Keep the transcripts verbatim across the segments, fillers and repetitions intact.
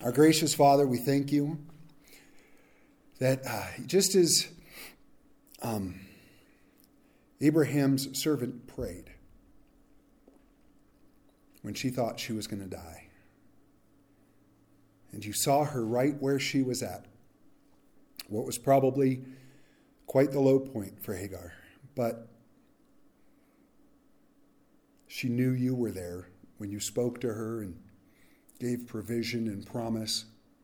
Our gracious Father, we thank you that uh, just as um, Abraham's servant prayed when she thought she was going to die, and you saw her right where she was at, what was probably quite the low point for Hagar, but she knew you were there when you spoke to her and gave provision and promise.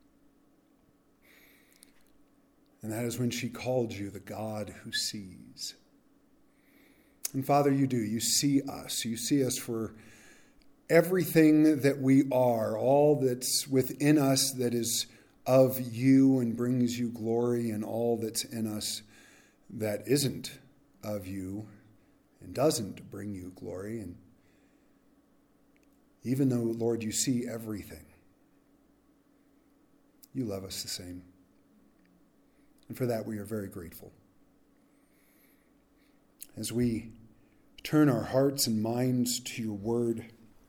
And that is when she called you the God who sees. And Father, you do. You see us. You see us for everything that we are, all that's within us that is of you and brings you glory, and all that's in us that isn't of you and doesn't bring you glory. And even though, Lord, you see everything, you love us the same. And for that, we are very grateful. As we turn our hearts and minds to your word,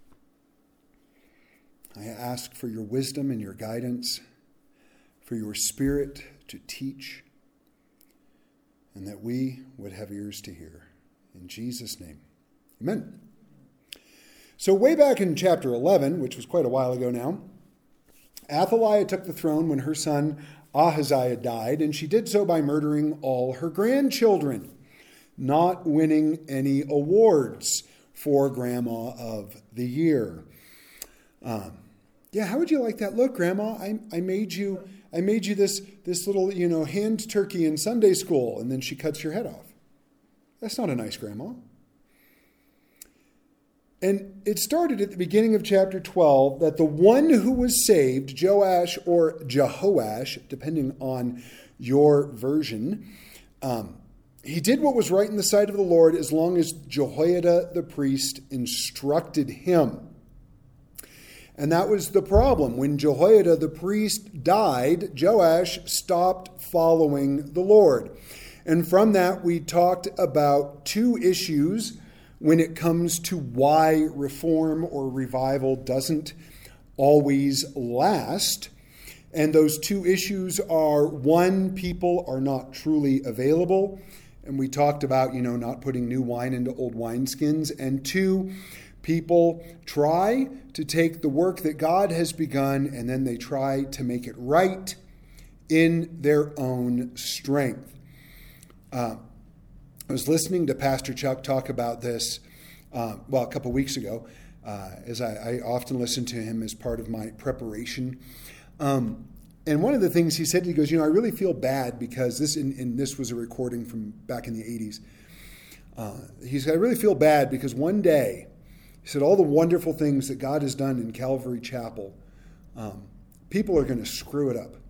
I ask for your wisdom and your guidance, for your Spirit to teach, and that we would have ears to hear. In Jesus' name, amen. So way back in chapter eleven, which was quite a while ago now, Athaliah took the throne when her son Ahaziah died, and she did so by murdering all her grandchildren, not winning any awards for Grandma of the Year. Um, yeah, how would you like that? Look, Grandma, I, I made you I made you this this little, you know, hand turkey in Sunday school, and then she cuts your head off. That's not a nice grandma. And it started at the beginning of chapter twelve that the one who was saved, Joash or Jehoash, depending on your version, um, he did what was right in the sight of the Lord as long as Jehoiada the priest instructed him. And that was the problem. When Jehoiada the priest died, Joash stopped following the Lord. And from that, we talked about two issues when it comes to why reform or revival doesn't always last. And those two issues are, one, people are not truly available. And we talked about, you know, not putting new wine into old wineskins. And two, people try to take the work that God has begun and then they try to make it right in their own strength. Uh, I was listening to Pastor Chuck talk about this, uh, well, a couple weeks ago, uh, as I, I often listen to him as part of my preparation. Um, and one of the things he said, he goes, you know, I really feel bad because this, and, and this was a recording from back in the eighties. Uh, he said, I really feel bad because one day, he said, all the wonderful things that God has done in Calvary Chapel, um, people are going to screw it up.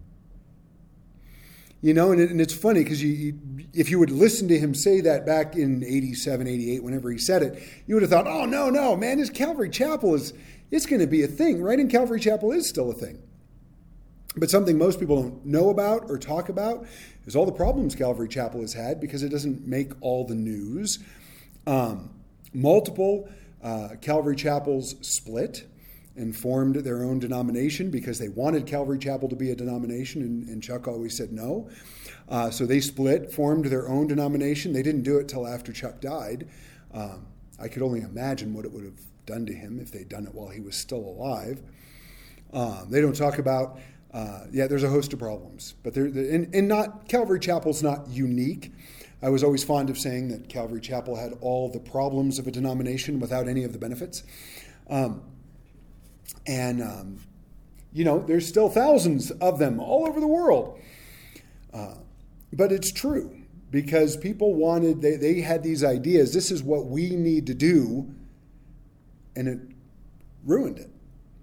You know, and, it, and it's funny because you, you, if you would listen to him say that back in eighty-seven, eighty-eight, whenever he said it, you would have thought, oh, no, no, man, this Calvary Chapel is, it's going to be a thing, right? And Calvary Chapel is still a thing. But something most people don't know about or talk about is all the problems Calvary Chapel has had because it doesn't make all the news. Um, multiple uh, Calvary Chapels split and formed their own denomination because they wanted Calvary Chapel to be a denomination, and, and Chuck always said no. Uh, so they split, formed their own denomination. They didn't do it till after Chuck died. Um, I could only imagine what it would have done to him if they'd done it while he was still alive. Um, they don't talk about, uh, yeah, there's a host of problems, but they're, they're and, and not Calvary Chapel's not unique. I was always fond of saying that Calvary Chapel had all the problems of a denomination without any of the benefits. Um, And, um, you know, there's still thousands of them all over the world. Uh, but it's true because people wanted, they, they had these ideas. This is what we need to do. And it ruined it.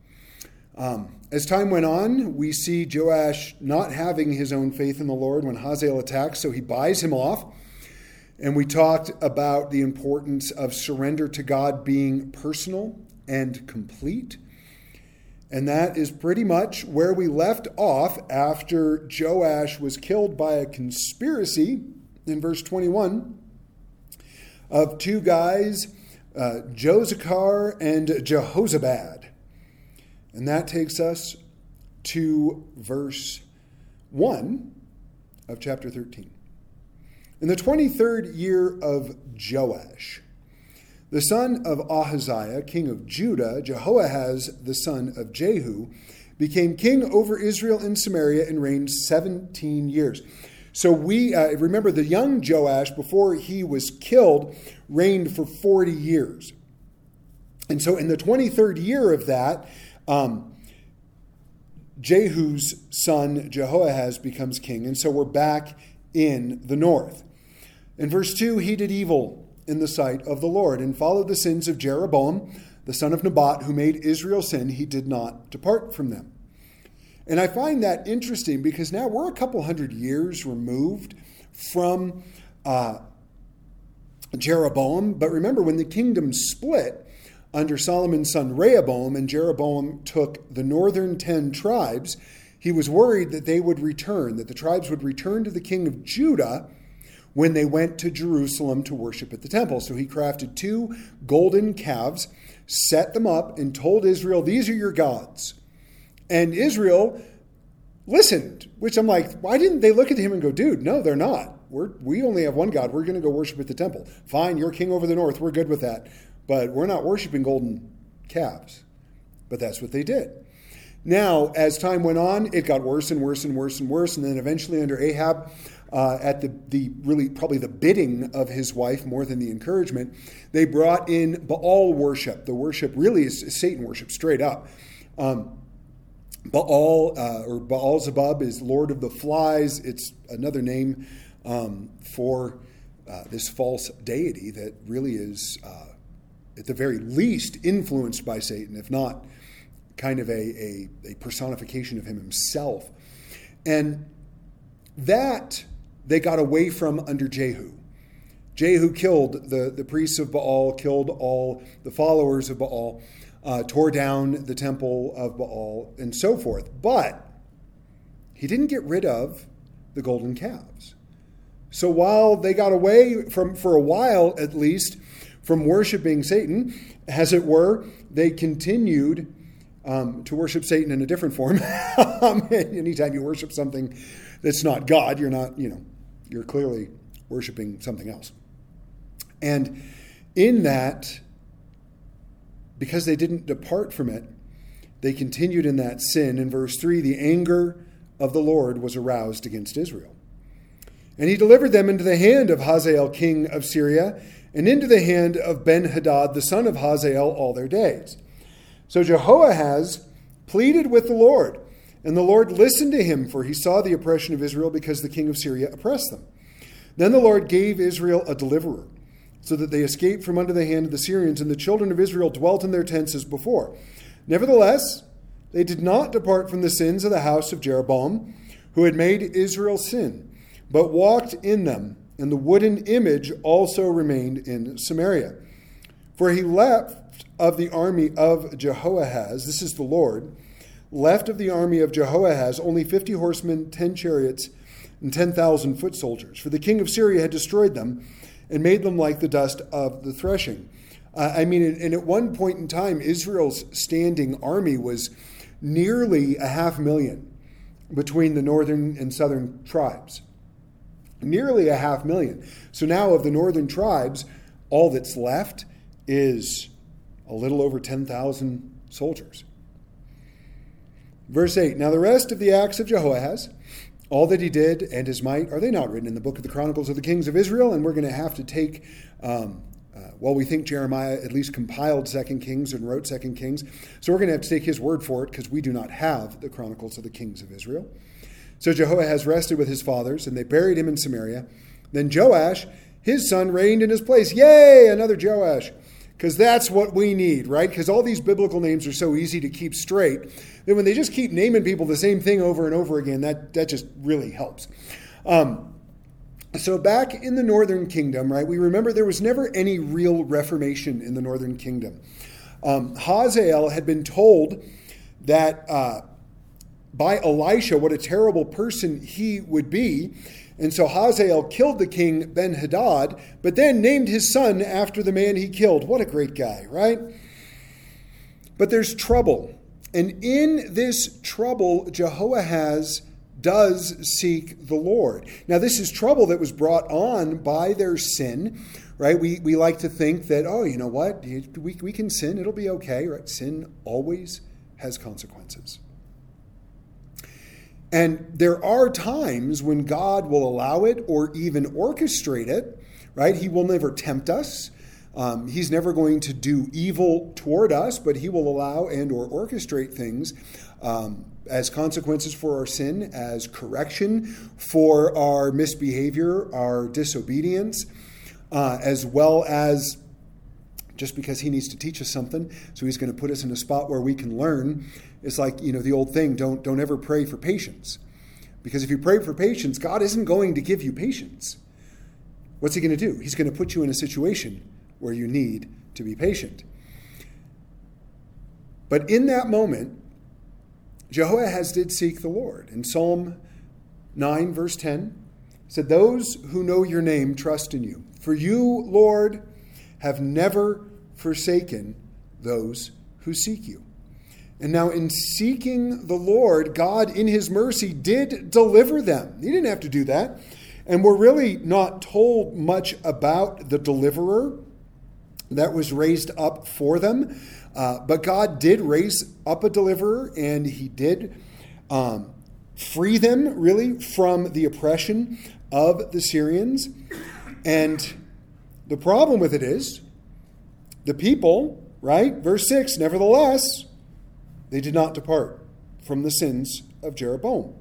Um, as time went on, we see Joash not having his own faith in the Lord when Hazael attacks. So he buys him off. And we talked about the importance of surrender to God being personal and complete. And that is pretty much where we left off after Joash was killed by a conspiracy in verse twenty-one of two guys, uh, Josachar and Jehozabad. And that takes us to verse one of chapter thirteen. In the twenty-third year of Joash, the son of Ahaziah, king of Judah, Jehoahaz, the son of Jehu, became king over Israel and Samaria and reigned seventeen years. So we uh, remember the young Joash, before he was killed, reigned for forty years. And so in the twenty-third year of that, um, Jehu's son Jehoahaz becomes king. And so we're back in the north. In verse two, he did evil in the sight of the Lord and followed the sins of Jeroboam, the son of Nebat, who made Israel sin. He did not depart from them. And I find that interesting because now we're a couple hundred years removed from uh, Jeroboam. But remember, when the kingdom split under Solomon's son Rehoboam, and Jeroboam took the northern ten tribes, he was worried that they would return, that the tribes would return to the king of Judah when they went to Jerusalem to worship at the temple. So he crafted two golden calves, set them up, and told Israel, these are your gods. And Israel listened, which I'm like, why didn't they look at him and go, dude, no, they're not. We're, we only have one God. We're going to go worship at the temple. Fine, you're king over the north. We're good with that. But we're not worshiping golden calves. But that's what they did. Now, as time went on, it got worse and worse and worse and worse. And then eventually under Ahab, uh, at the, the really probably the bidding of his wife more than the encouragement, they brought in Baal worship. The worship really is Satan worship, straight up. Um, Baal uh, or Baal-zebub is Lord of the Flies. It's another name um, for uh, this false deity that really is, uh, at the very least, influenced by Satan, if not kind of a, a, a personification of him himself. And that they got away from under Jehu. Jehu killed the, the priests of Baal, killed all the followers of Baal, Uh, tore down the temple of Baal, and so forth. But he didn't get rid of the golden calves. So while they got away from, for a while at least, from worshiping Satan, as it were, they continued um, to worship Satan in a different form. Anytime you worship something that's not God, you're not, you know, you're clearly worshiping something else. And in that, because they didn't depart from it, they continued in that sin. In verse three, the anger of the Lord was aroused against Israel. And he delivered them into the hand of Hazael, king of Syria, and into the hand of Ben-Hadad, the son of Hazael, all their days. So Jehoahaz pleaded with the Lord, and the Lord listened to him, for he saw the oppression of Israel because the king of Syria oppressed them. Then the Lord gave Israel a deliverer, so that they escaped from under the hand of the Syrians, and the children of Israel dwelt in their tents as before. Nevertheless, they did not depart from the sins of the house of Jeroboam, who had made Israel sin, but walked in them, and the wooden image also remained in Samaria. For he left of the army of Jehoahaz, this is the Lord, left of the army of Jehoahaz only fifty horsemen, ten chariots, and ten thousand foot soldiers. For the king of Syria had destroyed them, and made them like the dust of the threshing. Uh, I mean, and at one point in time, Israel's standing army was nearly a half million between the northern and southern tribes. Nearly a half million. So now of the northern tribes, all that's left is a little over ten thousand soldiers. Verse eight, now the rest of the acts of Jehoahaz, all that he did and his might, are they not written in the book of the Chronicles of the Kings of Israel? And we're going to have to take, um, uh, well, we think Jeremiah at least compiled Second Kings and wrote Second Kings. So we're going to have to take his word for it because we do not have the Chronicles of the Kings of Israel. So Jehoahaz rested with his fathers, and they buried him in Samaria. Then Joash, his son, reigned in his place. Yay, another Joash. Because that's what we need, right? Because all these biblical names are so easy to keep straight that when they just keep naming people the same thing over and over again, that, that just really helps. Um, so back in the northern kingdom, right, we remember there was never any real reformation in the northern kingdom. Um, Hazael had been told that uh, by Elisha what a terrible person he would be. And so Hazael killed the king Ben-Hadad, but then named his son after the man he killed. What a great guy, right? But there's trouble And in this trouble, Jehoahaz does seek the Lord. Now, this is trouble that was brought on by their sin, right? We we like to think that, oh, you know what? We, we can sin. It'll be okay, right? Sin always has consequences. And there are times when God will allow it or even orchestrate it, right? He will never tempt us. Um, he's never going to do evil toward us, but he will allow and or orchestrate things um, as consequences for our sin, as correction for our misbehavior, our disobedience, uh, as well as just because he needs to teach us something. So he's going to put us in a spot where we can learn. It's like, you know, the old thing, don't, don't ever pray for patience. Because if you pray for patience, God isn't going to give you patience. What's he going to do? He's going to put you in a situation where you need to be patient. But in that moment, Jehoahaz did seek the Lord. In Psalm nine, verse ten, it said, "Those who know your name trust in you. For you, Lord, have never forsaken those who seek you." And now in seeking the Lord, God in his mercy did deliver them. He didn't have to do that. And we're really not told much about the deliverer that was raised up for them. Uh, but God did raise up a deliverer, and he did um, free them, really, from the oppression of the Syrians. And the problem with it is, the people, right, verse six, "Nevertheless, they did not depart from the sins of Jeroboam."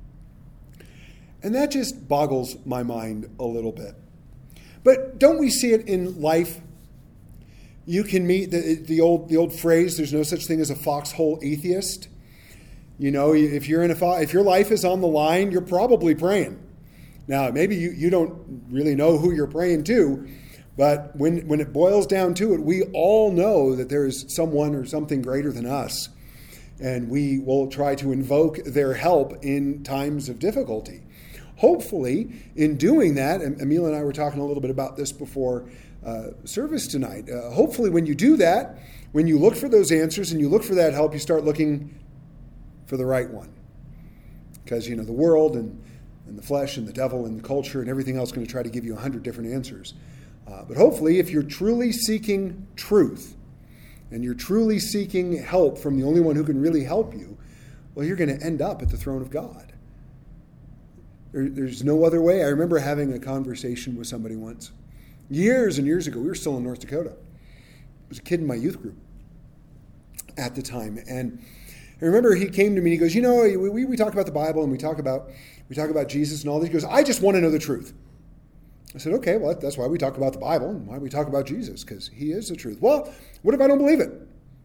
And that just boggles my mind a little bit. But don't we see it in life? You can meet the, the old the old phrase, "There's no such thing as a foxhole atheist." You know, if you're in a fo- if your life is on the line, you're probably praying. Now, maybe you, you don't really know who you're praying to, but when, when it boils down to it, we all know that there is someone or something greater than us, and we will try to invoke their help in times of difficulty. Hopefully, in doing that, and Emil and I were talking a little bit about this before uh, service tonight, uh, hopefully when you do that, when you look for those answers and you look for that help, you start looking for the right one. Because, you know, the world and, and the flesh and the devil and the culture and everything else is going to try to give you a hundred different answers. Uh, but hopefully, if you're truly seeking truth and you're truly seeking help from the only one who can really help you, well, you're going to end up at the throne of God. There, there's no other way. I remember having a conversation with somebody once, years and years ago. We were still in North Dakota. I was a kid in my youth group at the time, and I remember he came to me and he goes, "You know, we, we, we talk about the Bible and we talk about we talk about Jesus and all this." He goes, "I just want to know the truth." I said, "Okay, well, that's why we talk about the Bible and why we talk about Jesus, because he is the truth." "Well, what if I don't believe it?"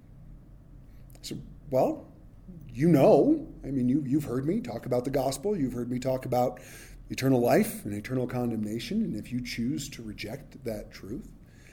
I said, "Well, you know, I mean, you, you've heard me talk about the gospel. You've heard me talk about eternal life and eternal condemnation. And if you choose to reject that truth,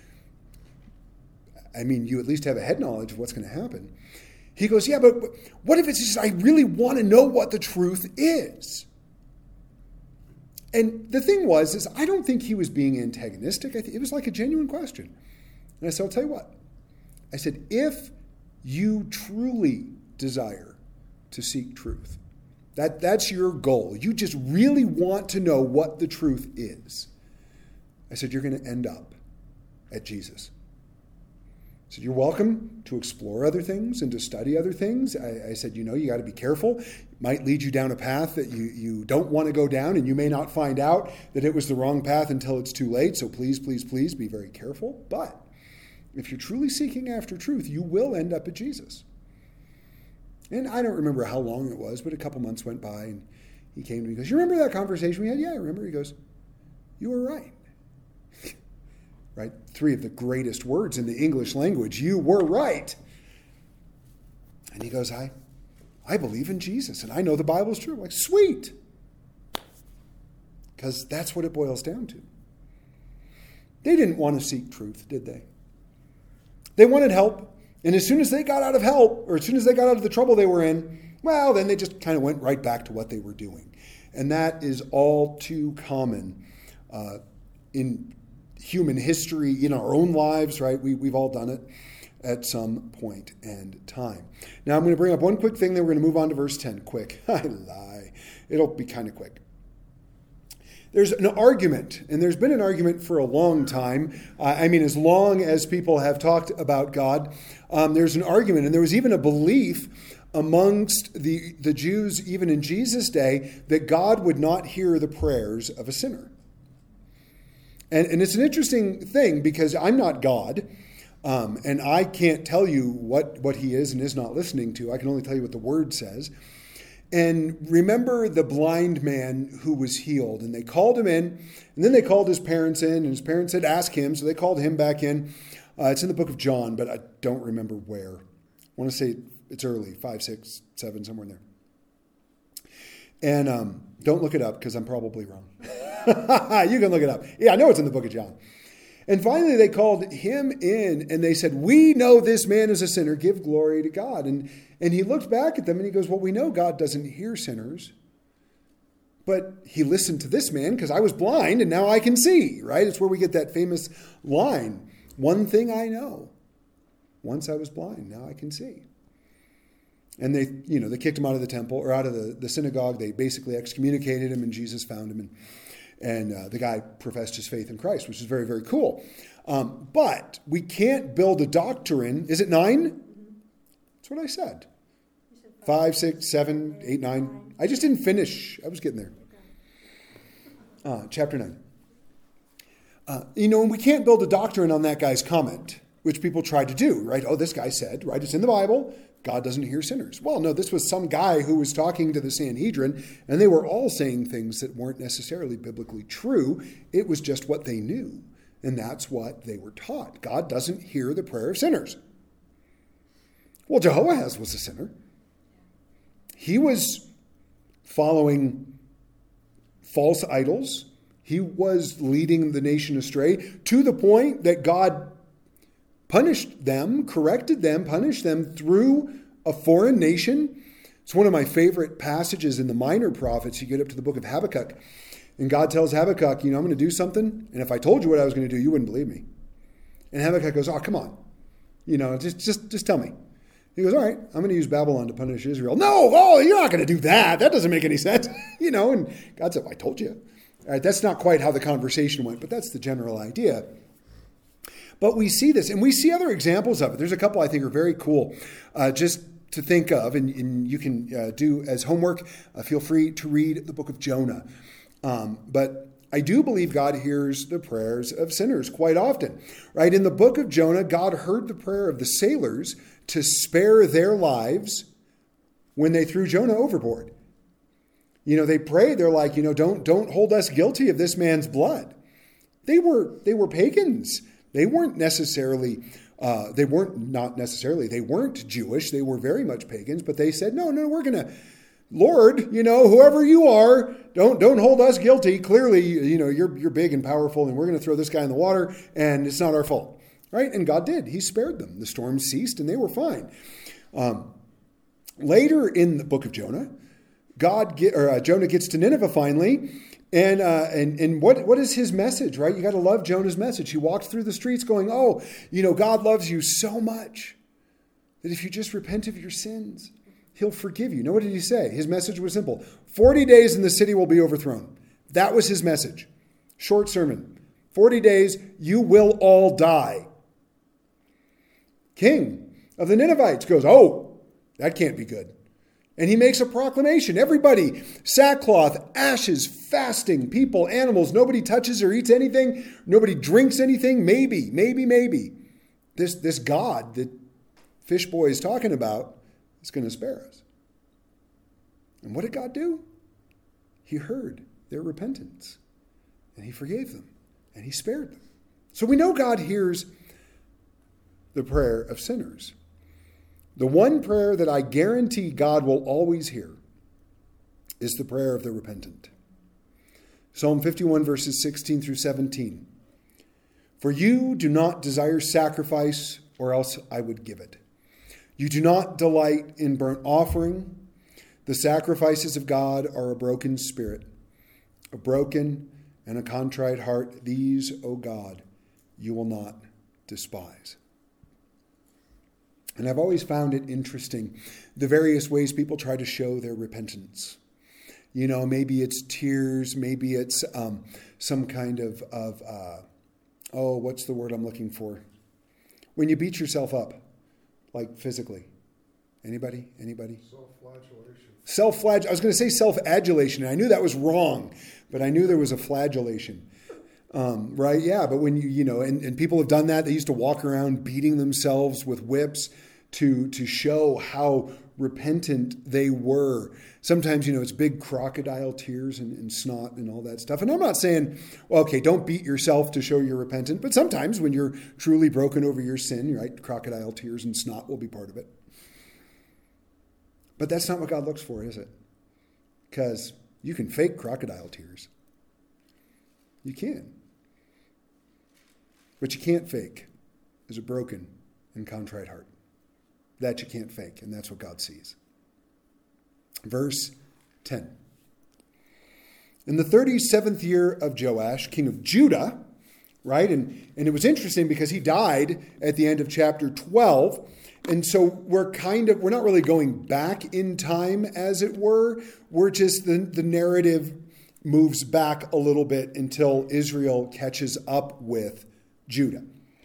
I mean, you at least have a head knowledge of what's going to happen." He goes, "Yeah, but what if it's just I really want to know what the truth is?" And the thing was, is I don't think he was being antagonistic. I th- it was like a genuine question. And I said, "I'll tell you what." I said, "If you truly desire to seek truth, that, that's your goal, you just really want to know what the truth is," I said, "you're going to end up at Jesus." I said, "You're welcome to explore other things and to study other things." I, I said, "You know, you got to be careful. It might lead you down a path that you, you don't want to go down, and you may not find out that it was the wrong path until it's too late. So please, please, please be very careful. But if you're truly seeking after truth, you will end up at Jesus." And I don't remember how long it was, but a couple months went by, and he came to me and goes, "You remember that conversation we had?" "Yeah, I remember." He goes, "You were right." Right? Three of the greatest words in the English language. You were right. And he goes, I, I believe in Jesus, and I know the Bible is true. I'm like, sweet. Because that's what it boils down to. They didn't want to seek truth, did they? They wanted help. And as soon as they got out of help, or as soon as they got out of the trouble they were in, well, then they just kind of went right back to what they were doing. And that is all too common uh, in human history, in our own lives, right? We, we've all done it. at some point and time. Now I'm going to bring up one quick thing, then we're going to move on to verse ten. Quick. I lie. It'll be kind of quick. There's an argument, and there's been an argument for a long time. Uh, I mean, as long as people have talked about God, um, there's an argument, and there was even a belief amongst the, the Jews, even in Jesus' day, that God would not hear the prayers of a sinner. And, and it's an interesting thing because I'm not God, um, and I can't tell you what, what he is and is not listening to. I can only tell you what the word says. And remember the blind man who was healed, and they called him in, and then they called his parents in, and his parents said, ask him, so they called him back in. Uh, it's in the book of John, but I don't remember where. I want to say it's early, five, six, seven, somewhere in there. And um, don't look it up because I'm probably wrong. You can look it up. Yeah, I know it's in the book of John. And finally they called him in and they said, we know this man is a sinner. Give glory to God. And, and he looked back at them and he goes, well, we know God doesn't hear sinners. But he listened to this man because I was blind and now I can see, right? It's where we get that famous line. One thing I know. Once I was blind, now I can see. And they, you know, they kicked him out of the temple or out of the, the synagogue. They basically excommunicated him and Jesus found him. And, and uh, the guy professed his faith in Christ, which is very, very cool. Um, but we can't build a doctrine. Is it nine? That's what I said. Five, six, seven, eight, nine. I just didn't finish. I was getting there. Uh, chapter nine. Uh, you know, and we can't build a doctrine on that guy's comment, which people try to do, right? Oh, this guy said, right? It's in the Bible. God doesn't hear sinners. Well, no, this was some guy who was talking to the Sanhedrin, and they were all saying things that weren't necessarily biblically true. It was just what they knew, and that's what they were taught. God doesn't hear the prayer of sinners. Well, Jehoahaz was a sinner. He was following false idols. He was leading the nation astray to the point that God punished them, corrected them, punished them through a foreign nation. It's one of my favorite passages in the minor prophets. You get up to the book of Habakkuk, and God tells Habakkuk, you know, I'm going to do something, and if I told you what I was going to do, you wouldn't believe me. And Habakkuk goes, oh, come on. You know, just, just, just tell me. He goes, all right, I'm going to use Babylon to punish Israel. No, oh, you're not going to do that. That doesn't make any sense. you know, and God said, well, I told you. All right, that's not quite how the conversation went, but that's the general idea. But we see this, and we see other examples of it. There's a couple I think are very cool uh, just to think of, and, and you can uh, do as homework. Uh, feel free to read the book of Jonah. Um, but I do believe God hears the prayers of sinners quite often. Right? In the book of Jonah, God heard the prayer of the sailors to spare their lives when they threw Jonah overboard. You know, they prayed. They're like, you know, don't don't hold us guilty of this man's blood. They were they were pagans. They weren't necessarily, uh, they weren't, not necessarily, they weren't Jewish. They were very much pagans, but they said, no, no, we're going to, Lord, you know, whoever you are, don't don't hold us guilty. Clearly, you know, you're you're big and powerful, and we're going to throw this guy in the water, and it's not our fault. Right? And God did. He spared them. The storm ceased, and they were fine. Um, later in the book of Jonah, God get, or uh, Jonah gets to Nineveh finally. And uh, and and what what is his message, right? You got to love Jonah's message. He walked through the streets going, oh, you know, God loves you so much that if you just repent of your sins, he'll forgive you. Know what did he say? His message was simple. forty days and the city will be overthrown. That was his message. Short sermon. forty days, you will all die. King of the Ninevites goes, oh, that can't be good. And he makes a proclamation. Everybody, sackcloth, ashes, fasting, people, animals. Nobody touches or eats anything. Nobody drinks anything. Maybe, maybe, maybe. This, this God that Fishboy is talking about is going to spare us. And what did God do? He heard their repentance. And he forgave them. And he spared them. So we know God hears the prayer of sinners. The one prayer that I guarantee God will always hear is the prayer of the repentant. Psalm fifty-one, verses sixteen through seventeen. For you do not desire sacrifice, or else I would give it. You do not delight in burnt offering. The sacrifices of God are a broken spirit, a broken and a contrite heart. These, O God, you will not despise. And I've always found it interesting, the various ways people try to show their repentance. You know, maybe it's tears, maybe it's um, some kind of, of uh, oh, what's the word I'm looking for? When you beat yourself up, like physically. Anybody? Anybody? Self-flagellation. Self-flagellation. I was going to say self-adulation, and I knew that was wrong, but I knew there was a flagellation. Um, right? Yeah, but when you, you know, and, and people have done that. They used to walk around beating themselves with whips to, to show how repentant they were. Sometimes, you know, it's big crocodile tears and, and snot and all that stuff. And I'm not saying, well, okay, don't beat yourself to show you're repentant. But sometimes when you're truly broken over your sin, right, crocodile tears and snot will be part of it. But that's not what God looks for, is it? Because you can fake crocodile tears. You can. What you can't fake is a broken and contrite heart. That you can't fake, and that's what God sees. Verse ten. In the thirty-seventh year of Joash, king of Judah, right? And, and it was interesting because he died at the end of chapter twelve. And so we're kind of, we're not really going back in time, as it were. We're just, the, the narrative moves back a little bit until Israel catches up with Judah.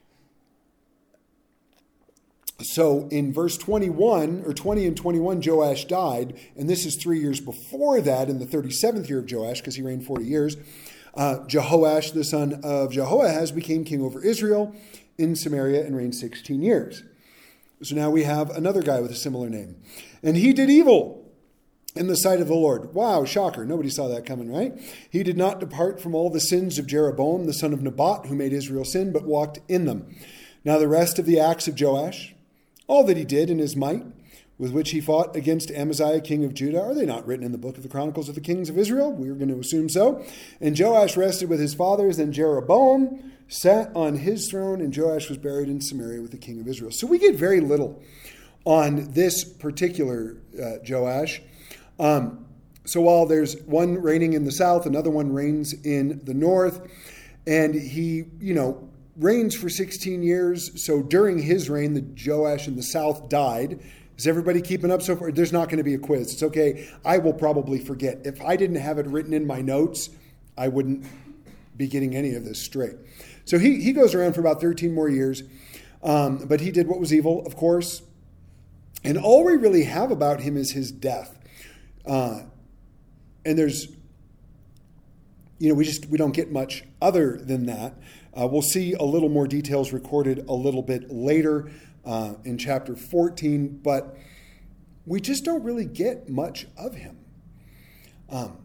So in verse twenty-one, or twenty and twenty-one, Joash died, and this is three years before that, in the thirty-seventh year of Joash, because he reigned forty years. Uh, Jehoash, the son of Jehoahaz, became king over Israel in Samaria and reigned sixteen years. So now we have another guy with a similar name. And he did evil in the sight of the Lord. Wow, shocker. Nobody saw that coming, right? He did not depart from all the sins of Jeroboam, the son of Nebat, who made Israel sin, but walked in them. Now the rest of the acts of Joash, all that he did in his might, with which he fought against Amaziah, king of Judah, are they not written in the book of the Chronicles of the Kings of Israel? We're going to assume so. And Joash rested with his fathers, and Jeroboam sat on his throne, and Joash was buried in Samaria with the king of Israel. So we get very little on this particular uh, Joash. Um, so while there's one reigning in the south, another one reigns in the north, and he, you know, reigns for sixteen years. So during his reign, the Joash in the south died. Is everybody keeping up so far? There's not going to be a quiz. It's okay. I will probably forget. If I didn't have it written in my notes, I wouldn't be getting any of this straight. So he, he goes around for about thirteen more years. Um, but he did what was evil, of course. And all we really have about him is his death. Uh, and there's, you know, we just, we don't get much other than that. Uh, we'll see a little more details recorded a little bit later uh, in chapter fourteen, but we just don't really get much of him. Um,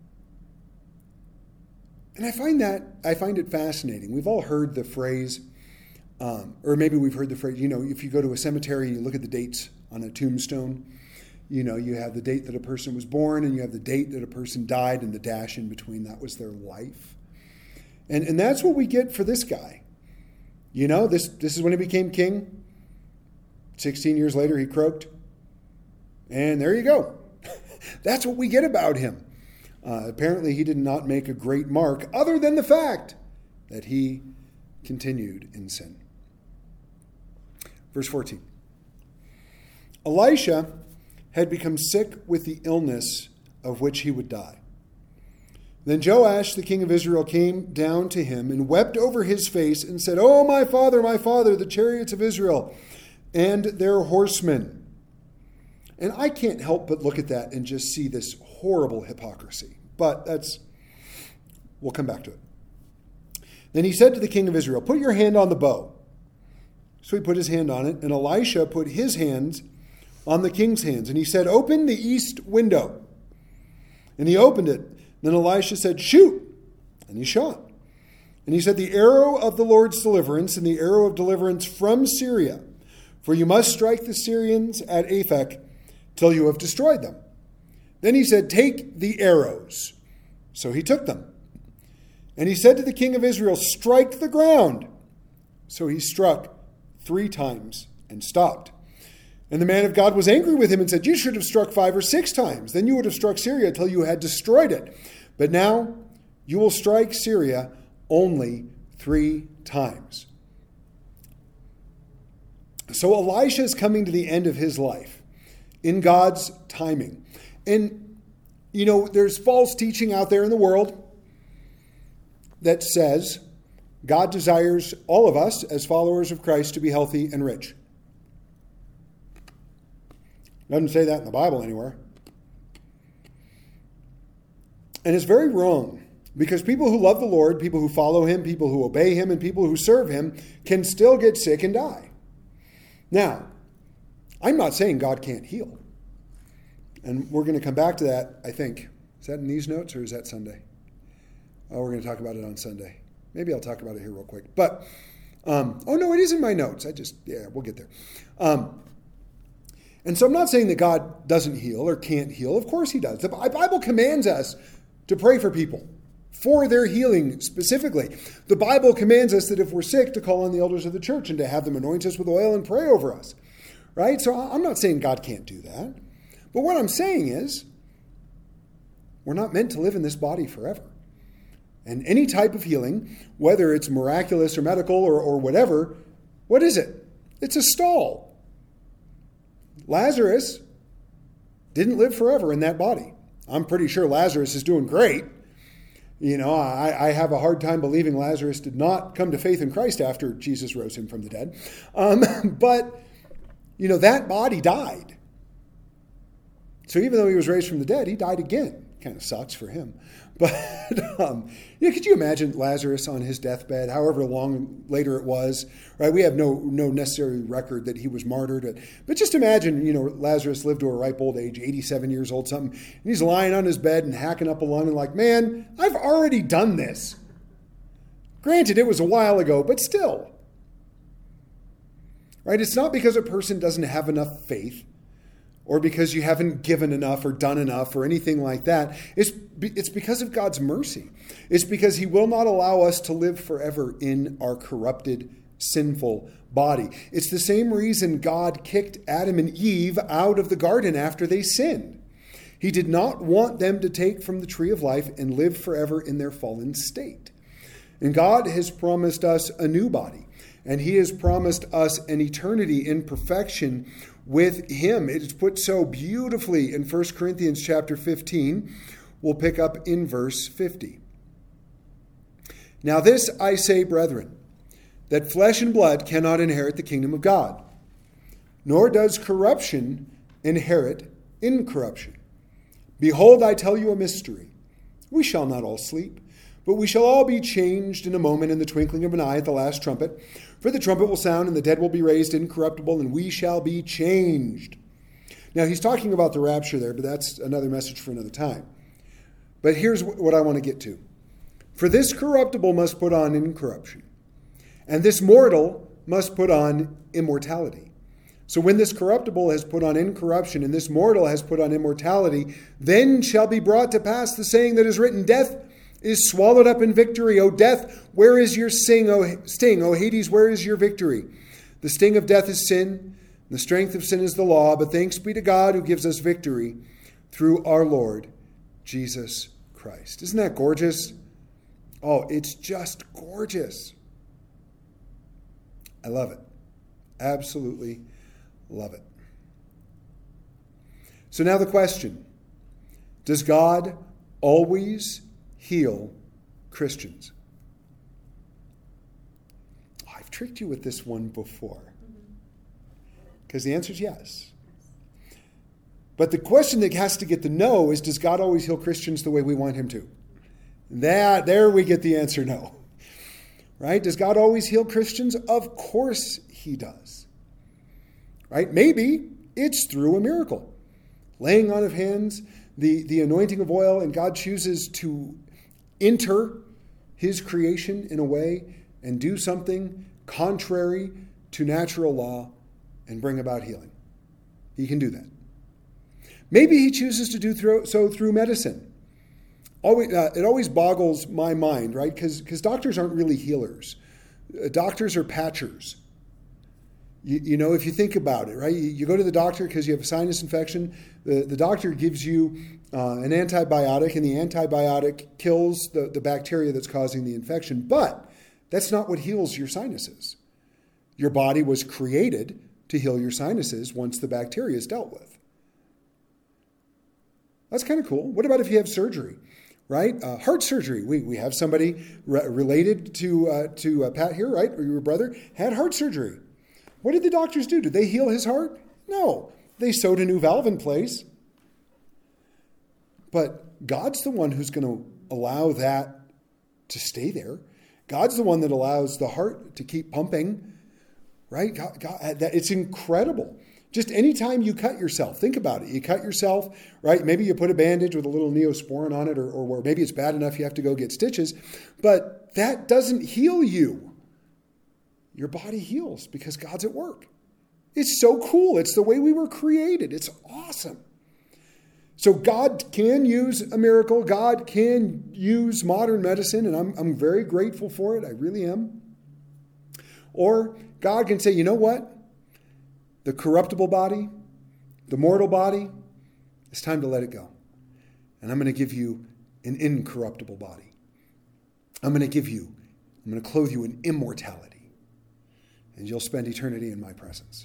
and I find that, I find it fascinating. We've all heard the phrase, um, or maybe we've heard the phrase, you know, if you go to a cemetery and you look at the dates on a tombstone, you know, you have the date that a person was born and you have the date that a person died, and the dash in between, that was their life. And and that's what we get for this guy. You know, this, this is when he became king. sixteen years later, he croaked. And there you go. That's what we get about him. Uh, apparently, he did not make a great mark, other than the fact that he continued in sin. Verse fourteen. Elisha had become sick with the illness of which he would die. Then Joash, the king of Israel, came down to him and wept over his face and said, "Oh, my father, my father, the chariots of Israel and their horsemen." And I can't help but look at that and just see this horrible hypocrisy. But that's, we'll come back to it. Then he said to the king of Israel, "Put your hand on the bow." So he put his hand on it, and Elisha put his hands on the king's hands. And he said, "Open the east window." And he opened it. Then Elisha said, "Shoot." And he shot. And he said, "The arrow of the Lord's deliverance and the arrow of deliverance from Syria. For you must strike the Syrians at Aphek till you have destroyed them." Then he said, "Take the arrows." So he took them. And he said to the king of Israel, "Strike the ground." So he struck three times and stopped. And the man of God was angry with him and said, "You should have struck five or six times. Then you would have struck Syria till you had destroyed it. But now you will strike Syria only three times." So Elisha is coming to the end of his life in God's timing. And, you know, there's false teaching out there in the world that says God desires all of us as followers of Christ to be healthy and rich. Doesn't say that in the Bible anywhere. And it's very wrong, because people who love the Lord, people who follow him, people who obey him, and people who serve him can still get sick and die. Now, I'm not saying God can't heal. And we're going to come back to that, I think. Is that in these notes or is that Sunday? Oh, we're going to talk about it on Sunday. Maybe I'll talk about it here real quick. But, um, oh no, it is in my notes. I just, yeah, we'll get there. Um, and so I'm not saying that God doesn't heal or can't heal. Of course he does. The Bible commands us to pray for people for their healing specifically. The Bible commands us that if we're sick, to call on the elders of the church and to have them anoint us with oil and pray over us. Right? So I'm not saying God can't do that. But what I'm saying is, we're not meant to live in this body forever. And any type of healing, whether it's miraculous or medical or, or whatever, what is it? It's a stall. Lazarus didn't live forever in that body. I'm pretty sure Lazarus is doing great. You know, I, I have a hard time believing Lazarus did not come to faith in Christ after Jesus rose him from the dead. Um, but, you know, that body died. So even though he was raised from the dead, he died again. Kind of sucks for him. But um, you know, could you imagine Lazarus on his deathbed, however long later it was, right? We have no no necessary record that he was martyred. But just imagine, you know, Lazarus lived to a ripe old age, eighty-seven years old, something, and he's lying on his bed and hacking up a lung and like, man, I've already done this. Granted, it was a while ago, but still. Right? It's not because a person doesn't have enough faith, or because you haven't given enough or done enough or anything like that. It's, it's because of God's mercy. It's because he will not allow us to live forever in our corrupted, sinful body. It's the same reason God kicked Adam and Eve out of the garden after they sinned. He did not want them to take from the tree of life and live forever in their fallen state. And God has promised us a new body. And he has promised us an eternity in perfection with him. It is put so beautifully in First Corinthians chapter fifteen. We'll pick up in verse fifty. Now this I say, brethren, that flesh and blood cannot inherit the kingdom of God, nor does corruption inherit incorruption. Behold, I tell you a mystery. We shall not all sleep, but we shall all be changed in a moment, in the twinkling of an eye, at the last trumpet. For the trumpet will sound, and the dead will be raised incorruptible, and we shall be changed. Now, he's talking about the rapture there, but that's another message for another time. But here's what I want to get to. For this corruptible must put on incorruption, and this mortal must put on immortality. So when this corruptible has put on incorruption, and this mortal has put on immortality, then shall be brought to pass the saying that is written, death is swallowed up in victory. O death, where is your sting? O sting? O Hades, where is your victory? The sting of death is sin. The strength of sin is the law. But thanks be to God who gives us victory through our Lord Jesus Christ. Isn't that gorgeous? Oh, it's just gorgeous. I love it. Absolutely love it. So now the question. Does God always heal Christians? Oh, I've tricked you with this one before. Because the answer is yes. But the question that has to get the no is, does God always heal Christians the way we want him to? That, there we get the answer no. Right? Does God always heal Christians? Of course he does. Right? Maybe it's through a miracle. Laying on of hands, the, the anointing of oil, and God chooses to enter his creation in a way and do something contrary to natural law and bring about healing. He can do that. Maybe he chooses to do through, so through medicine. Always, uh, it always boggles my mind, right? Because because doctors aren't really healers. Uh, doctors are patchers. You, you know, if you think about it, right? You, you go to the doctor because you have a sinus infection. The, the doctor gives you uh, an antibiotic, and the antibiotic kills the, the bacteria that's causing the infection. But that's not what heals your sinuses. Your body was created to heal your sinuses once the bacteria is dealt with. That's kind of cool. What about if you have surgery, right? Uh, heart surgery. We we have somebody re- related to uh, to uh, Pat here, right? Or your brother had heart surgery. What did the doctors do? Did they heal his heart? No. They sewed a new valve in place. But God's the one who's going to allow that to stay there. God's the one that allows the heart to keep pumping, right? God, God, that, it's incredible. Just anytime you cut yourself, think about it. You cut yourself, right? Maybe you put a bandage with a little Neosporin on it, or, or where maybe it's bad enough you have to go get stitches, but that doesn't heal you. Your body heals because God's at work. It's so cool. It's the way we were created. It's awesome. So God can use a miracle. God can use modern medicine, and I'm, I'm very grateful for it. I really am. Or God can say, you know what? The corruptible body, the mortal body, it's time to let it go. And I'm going to give you an incorruptible body. I'm going to give you, I'm going to clothe you in immortality. And you'll spend eternity in my presence.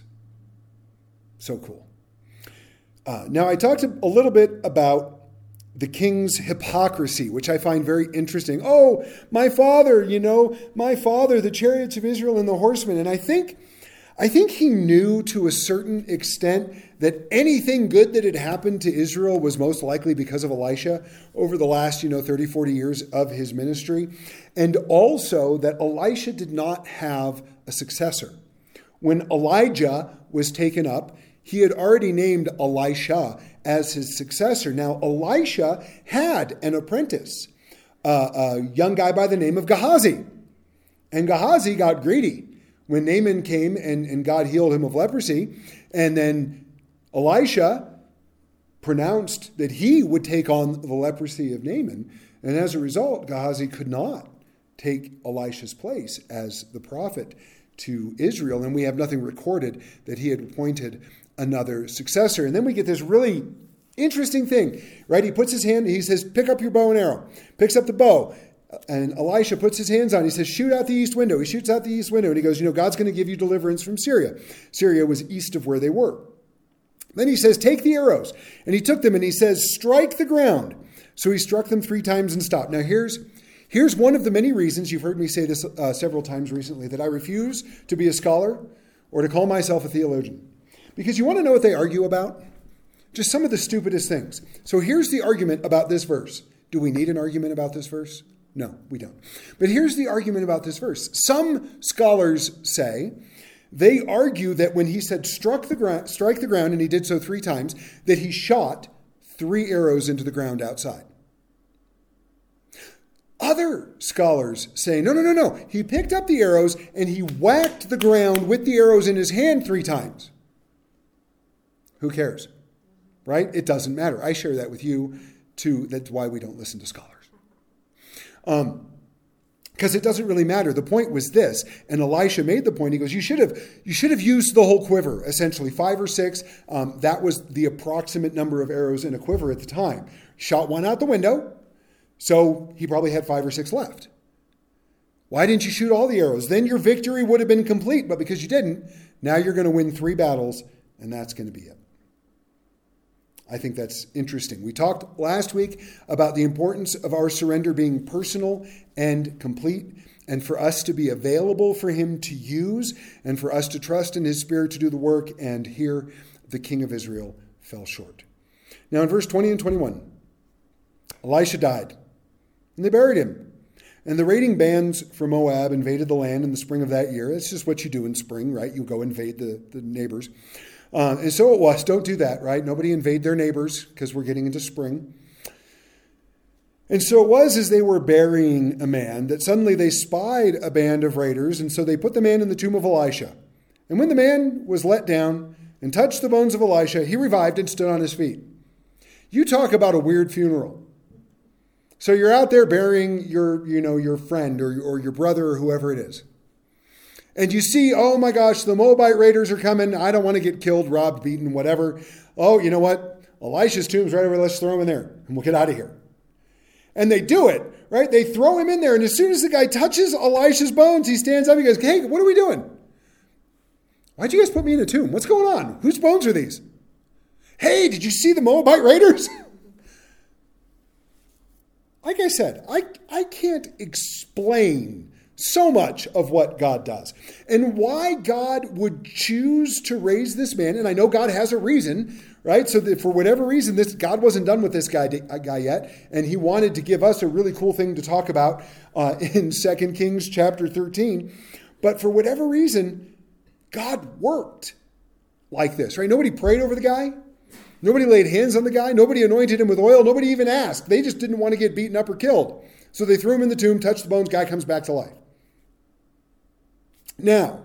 So cool. Uh, now, I talked a little bit about the king's hypocrisy, which I find very interesting. Oh, my father, you know, my father, the chariots of Israel and the horsemen. And I think, I think he knew to a certain extent that anything good that had happened to Israel was most likely because of Elisha over the last, you know, thirty, forty years of his ministry. And also that Elisha did not have a successor. When Elijah was taken up, he had already named Elisha as his successor. Now, Elisha had an apprentice, uh, a young guy by the name of Gehazi. And Gehazi got greedy when Naaman came and, and God healed him of leprosy. And then Elisha pronounced that he would take on the leprosy of Naaman. And as a result, Gehazi could not take Elisha's place as the prophet to Israel. And we have nothing recorded that he had appointed another successor. And then we get this really interesting thing, right? He puts his hand, he says, pick up your bow and arrow. Picks up the bow. And Elisha puts his hands on. He says, shoot out the east window. He shoots out the east window. And he goes, you know, God's going to give you deliverance from Syria. Syria was east of where they were. Then he says, take the arrows. And he took them and he says, strike the ground. So he struck them three times and stopped. Now here's Here's one of the many reasons, you've heard me say this uh, several times recently, that I refuse to be a scholar or to call myself a theologian. Because you want to know what they argue about? Just some of the stupidest things. So here's the argument about this verse. Do we need an argument about this verse? No, we don't. But here's the argument about this verse. Some scholars say, they argue that when he said struck the ground, strike the ground, and he did so three times, that he shot three arrows into the ground outside. Other scholars say, no, no, no, no. He picked up the arrows and he whacked the ground with the arrows in his hand three times. Who cares? Right? It doesn't matter. I share that with you too. That's why we don't listen to scholars. Um, because it doesn't really matter. The point was this, and Elisha made the point. He goes, you should have you should have used the whole quiver, essentially, five or six. Um, that was the approximate number of arrows in a quiver at the time. Shot one out the window. So he probably had five or six left. Why didn't you shoot all the arrows? Then your victory would have been complete. But because you didn't, now you're going to win three battles, and that's going to be it. I think that's interesting. We talked last week about the importance of our surrender being personal and complete, and for us to be available for him to use, and for us to trust in his Spirit to do the work. And here, the king of Israel fell short. Now in verse twenty and twenty-one, Elisha died. And they buried him. And the raiding bands from Moab invaded the land in the spring of that year. It's just what you do in spring, right? You go invade the, the neighbors. Uh, and so it was. Don't do that, right? Nobody invade their neighbors because we're getting into spring. And so it was as they were burying a man that suddenly they spied a band of raiders. And so they put the man in the tomb of Elisha. And when the man was let down and touched the bones of Elisha, he revived and stood on his feet. You talk about a weird funeral. So you're out there burying your, you know, your friend or, or your brother or whoever it is. And you see, oh my gosh, the Moabite raiders are coming. I don't want to get killed, robbed, beaten, whatever. Oh, you know what? Elisha's tomb's right over. Let's throw him in there and we'll get out of here. And they do it, right? They throw him in there. And as soon as the guy touches Elisha's bones, he stands up. He goes, hey, what are we doing? Why'd you guys put me in a tomb? What's going on? Whose bones are these? Hey, did you see the Moabite raiders? Like I said, I, I can't explain so much of what God does and why God would choose to raise this man. And I know God has a reason, right? So that for whatever reason, this God wasn't done with this guy, guy yet. And he wanted to give us a really cool thing to talk about uh, in Second Kings chapter thirteen. But for whatever reason, God worked like this, right? Nobody prayed over the guy. Nobody laid hands on the guy. Nobody anointed him with oil. Nobody even asked. They just didn't want to get beaten up or killed. So they threw him in the tomb, touched the bones, guy comes back to life. Now,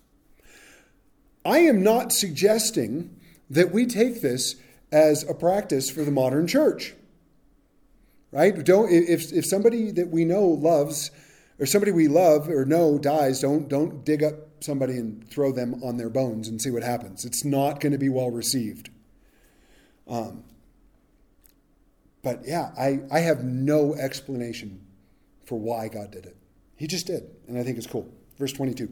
I am not suggesting that we take this as a practice for the modern church, right? Don't if if somebody that we know loves, or somebody we love or know dies, don't don't dig up somebody and throw them on their bones and see what happens. It's not going to be well received. Um, but yeah, I, I have no explanation for why God did it. He just did, and I think it's cool. Verse twenty-two.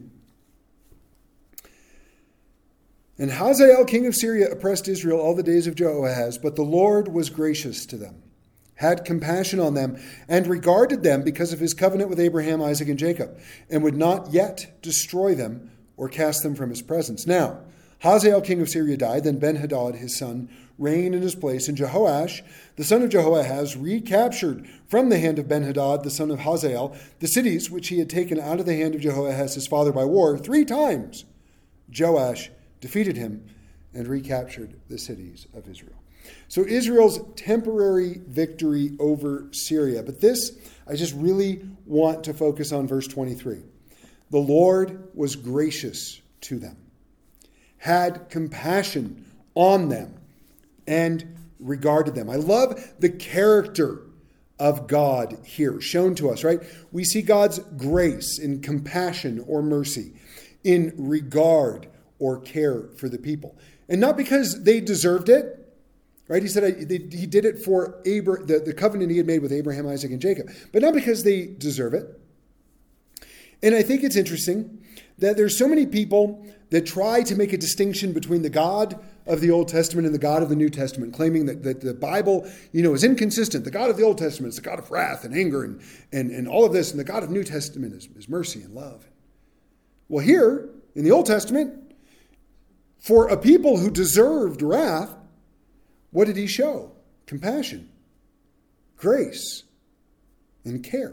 And Hazael, king of Syria, oppressed Israel all the days of Jehoahaz, but the Lord was gracious to them, had compassion on them, and regarded them because of his covenant with Abraham, Isaac, and Jacob, and would not yet destroy them or cast them from his presence. Now, Hazael, king of Syria, died. Then Ben-Hadad, his son, reigned in his place. And Jehoash, the son of Jehoahaz, recaptured from the hand of Ben-Hadad, the son of Hazael, the cities which he had taken out of the hand of Jehoahaz, his father, by war. Three times Joash defeated him and recaptured the cities of Israel. So Israel's temporary victory over Syria. But this, I just really want to focus on verse twenty-three. The Lord was gracious to them, had compassion on them, and regarded them. I love the character of God here shown to us, right? We see God's grace in compassion or mercy, in regard or care for the people. And not because they deserved it, right? He said I, they, he did it for Abra, the, the covenant he had made with Abraham, Isaac, and Jacob, but not because they deserve it. And I think it's interesting that there's so many people that try to make a distinction between the God of the Old Testament and the God of the New Testament, claiming that, that the Bible, you know, is inconsistent. The God of the Old Testament is the God of wrath and anger and, and, and all of this, and the God of the New Testament is, is mercy and love. Well, here, in the Old Testament, for a people who deserved wrath, what did he show? Compassion, grace, and care.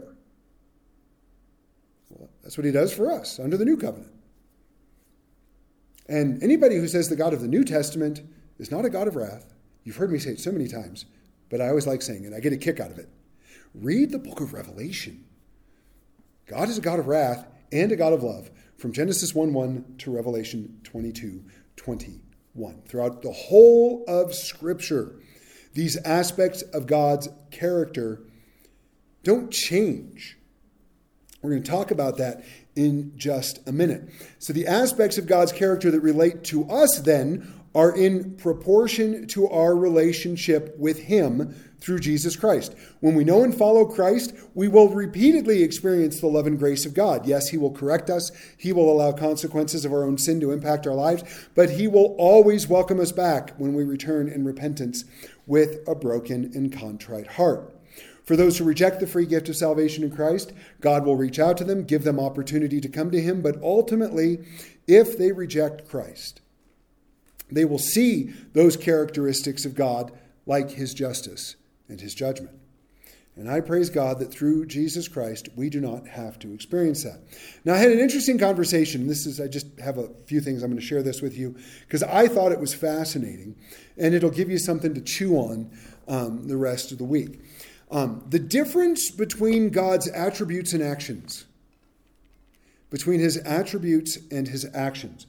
Well, that's what he does for us under the New Covenant. And anybody who says the God of the New Testament is not a God of wrath, you've heard me say it so many times, but I always like saying it. I get a kick out of it. Read the book of Revelation. God is a God of wrath and a God of love, from Genesis one one to Revelation twenty-two twenty-one. Throughout the whole of Scripture, these aspects of God's character don't change. We're going to talk about that in just a minute. So the aspects of God's character that relate to us then are in proportion to our relationship with him through Jesus Christ. When we know and follow Christ, we will repeatedly experience the love and grace of God. Yes, he will correct us. He will allow consequences of our own sin to impact our lives, but he will always welcome us back when we return in repentance with a broken and contrite heart. For those who reject the free gift of salvation in Christ, God will reach out to them, give them opportunity to come to him, but ultimately, if they reject Christ, they will see those characteristics of God like his justice and his judgment. And I praise God that through Jesus Christ, we do not have to experience that. Now, I had an interesting conversation. This is, I just have a few things. I'm going to share this with you because I thought it was fascinating, and it'll give you something to chew on um, the rest of the week. Um, the difference between God's attributes and actions, between his attributes and his actions.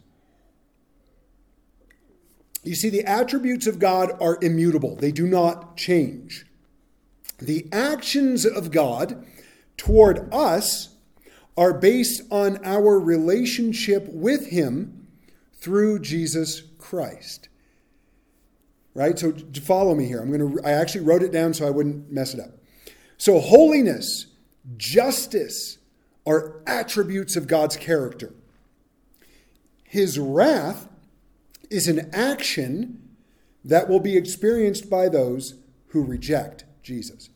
You see, the attributes of God are immutable. They do not change. The actions of God toward us are based on our relationship with him through Jesus Christ. Right? So to follow me here, I'm going to, I actually wrote it down so I wouldn't mess it up. So holiness, justice are attributes of God's character. His wrath is an action that will be experienced by those who reject Jesus.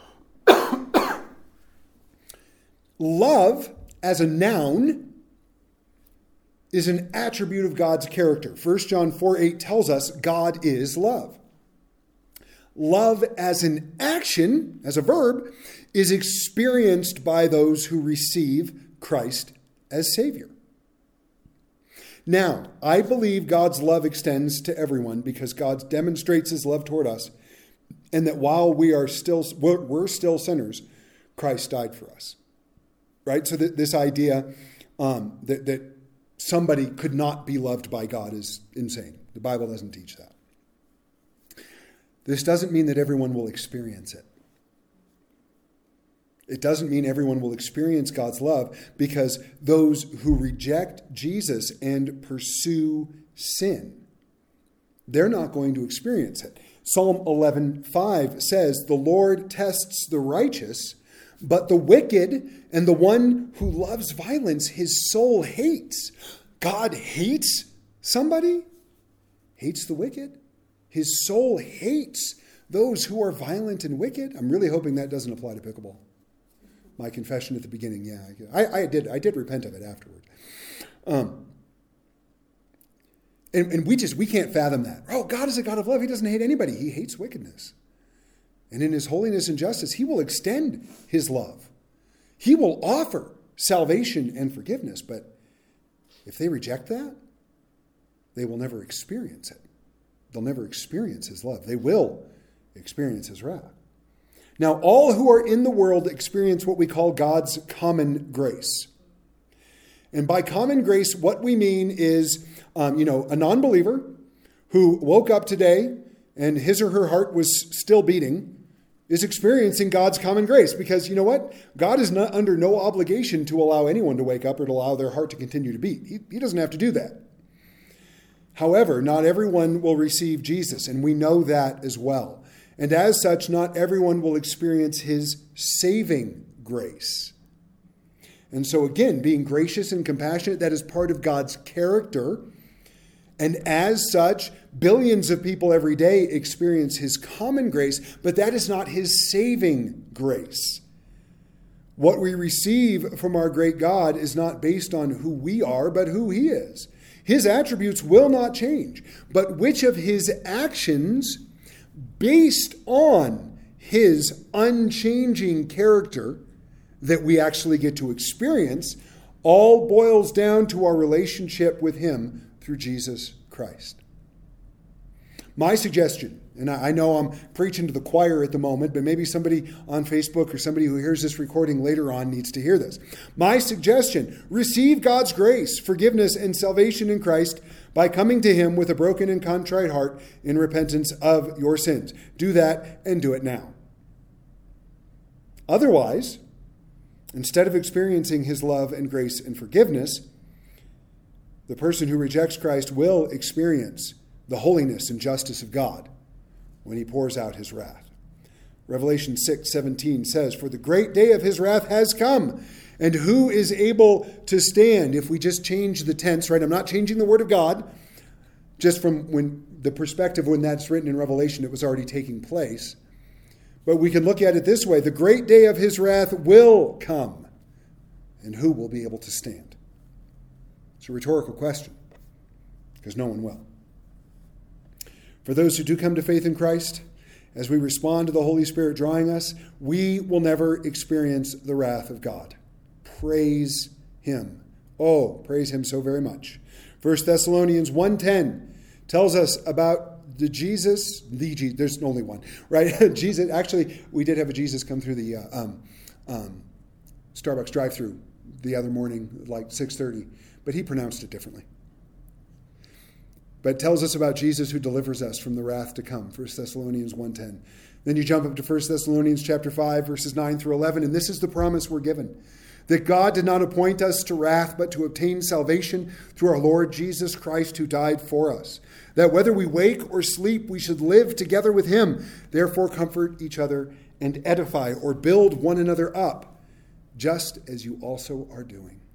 Love, as a noun, is an attribute of God's character. First John four eight tells us God is love. Love as an action, as a verb, is experienced by those who receive Christ as Savior. Now, I believe God's love extends to everyone because God demonstrates his love toward us, and that while we are still we're, we're still sinners, Christ died for us. Right? So that this idea um, that, that somebody could not be loved by God is insane. The Bible doesn't teach that. This doesn't mean that everyone will experience it. It doesn't mean everyone will experience God's love, because those who reject Jesus and pursue sin, they're not going to experience it. Psalm eleven five says, "The Lord tests the righteous, but the wicked and the one who loves violence, his soul hates." God hates somebody? Hates the wicked? His soul hates those who are violent and wicked? I'm really hoping that doesn't apply to pickleball. My confession at the beginning, yeah. I, I did I did repent of it afterwards. Um, and, and we just, we can't fathom that. Oh, God is a God of love. He doesn't hate anybody. He hates wickedness. And in his holiness and justice, he will extend his love. He will offer salvation and forgiveness. But if they reject that, they will never experience it. They'll never experience his love. They will experience his wrath. Now, all who are in the world experience what we call God's common grace. And by common grace, what we mean is, um, you know, a non-believer who woke up today and his or her heart was still beating is experiencing God's common grace. Because you know what? God is not under no obligation to allow anyone to wake up or to allow their heart to continue to beat. He, he doesn't have to do that. However, not everyone will receive Jesus, and we know that as well. And as such, not everyone will experience his saving grace. And so again, being gracious and compassionate, that is part of God's character. And as such, billions of people every day experience his common grace, but that is not his saving grace. What we receive from our great God is not based on who we are, but who he is. His attributes will not change, but which of his actions, based on his unchanging character that we actually get to experience, all boils down to our relationship with him through Jesus Christ. My suggestion, and I know I'm preaching to the choir at the moment, but maybe somebody on Facebook or somebody who hears this recording later on needs to hear this. My suggestion, receive God's grace, forgiveness, and salvation in Christ by coming to him with a broken and contrite heart in repentance of your sins. Do that, and do it now. Otherwise, instead of experiencing his love and grace and forgiveness, the person who rejects Christ will experience the holiness and justice of God when he pours out his wrath. Revelation six seventeen says, "For the great day of his wrath has come, and who is able to stand?" If we just change the tense, right? I'm not changing the word of God, just from when the perspective when that's written in Revelation, it was already taking place. But we can look at it this way: the great day of his wrath will come, and who will be able to stand? It's a rhetorical question, because no one will. For those who do come to faith in Christ, as we respond to the Holy Spirit drawing us, we will never experience the wrath of God. Praise him. Oh, praise him so very much. First Thessalonians one ten tells us about the Jesus, the Jesus, there's only one, right? Jesus, actually, we did have a Jesus come through the uh, um, um, Starbucks drive-thru the other morning, like six thirty, but he pronounced it differently. But it tells us about Jesus who delivers us from the wrath to come, First Thessalonians one ten. Then you jump up to First Thessalonians chapter five, verses nine through eleven, and this is the promise we're given: that God did not appoint us to wrath, but to obtain salvation through our Lord Jesus Christ, who died for us, that whether we wake or sleep, we should live together with him. Therefore comfort each other and edify or build one another up, just as you also are doing.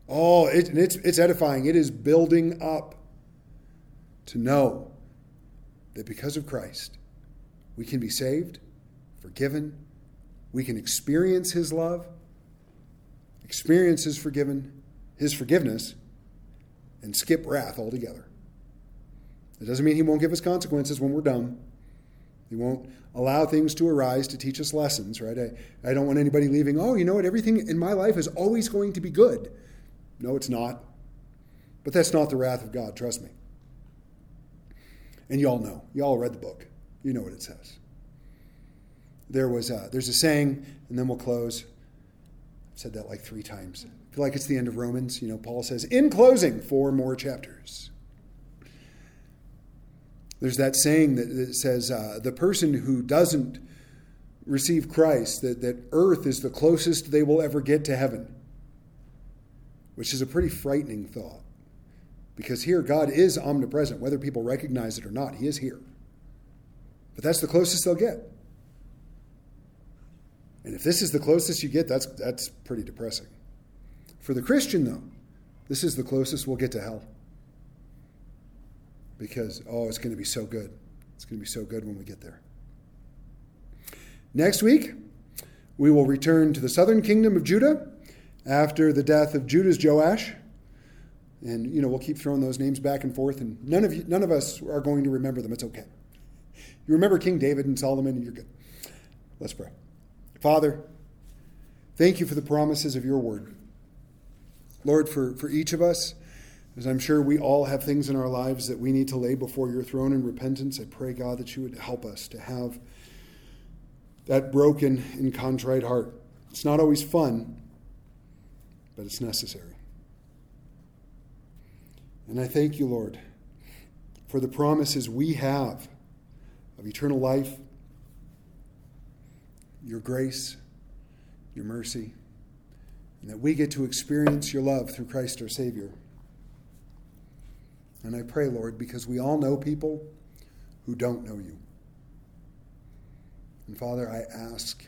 Oh, it, it's, it's edifying. It is building up to know that because of Christ, we can be saved, forgiven, we can experience his love, experience his forgiven, his forgiveness, and skip wrath altogether. It doesn't mean he won't give us consequences when we're dumb. He won't allow things to arise to teach us lessons, right? I, I don't want anybody leaving, oh, you know what, everything in my life is always going to be good. No, it's not. But that's not the wrath of God, trust me. And you all know. You all read the book. You know what it says. There was a, there's a saying, and then we'll close. I've said that like three times. I feel like it's the end of Romans. You know, Paul says, in closing, four more chapters. There's that saying that, that says, uh, the person who doesn't receive Christ, that, that earth is the closest they will ever get to heaven, which is a pretty frightening thought. Because here, God is omnipresent, whether people recognize it or not. He is here. But that's the closest they'll get. And if this is the closest you get, that's that's pretty depressing. For the Christian, though, this is the closest we'll get to hell. Because, oh, it's going to be so good. It's going to be so good when we get there. Next week, we will return to the southern kingdom of Judah after the death of Judah's Joash. And, you know, we'll keep throwing those names back and forth, and none of you, none of us are going to remember them. It's okay. You remember King David and Solomon, and you're good. Let's pray. Father, thank you for the promises of your word. Lord, for, for each of us, as I'm sure we all have things in our lives that we need to lay before your throne in repentance, I pray, God, that you would help us to have that broken and contrite heart. It's not always fun, but it's necessary. And I thank you, Lord, for the promises we have of eternal life, your grace, your mercy, and that we get to experience your love through Christ our Savior. And I pray, Lord, because we all know people who don't know you. And Father, I ask,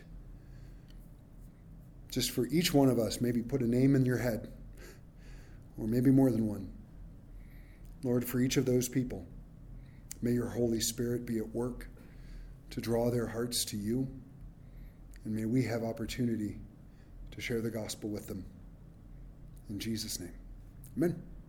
just for each one of us, maybe put a name in your head, or maybe more than one. Lord, for each of those people, may your Holy Spirit be at work to draw their hearts to you, and may we have opportunity to share the gospel with them. In Jesus' name, amen.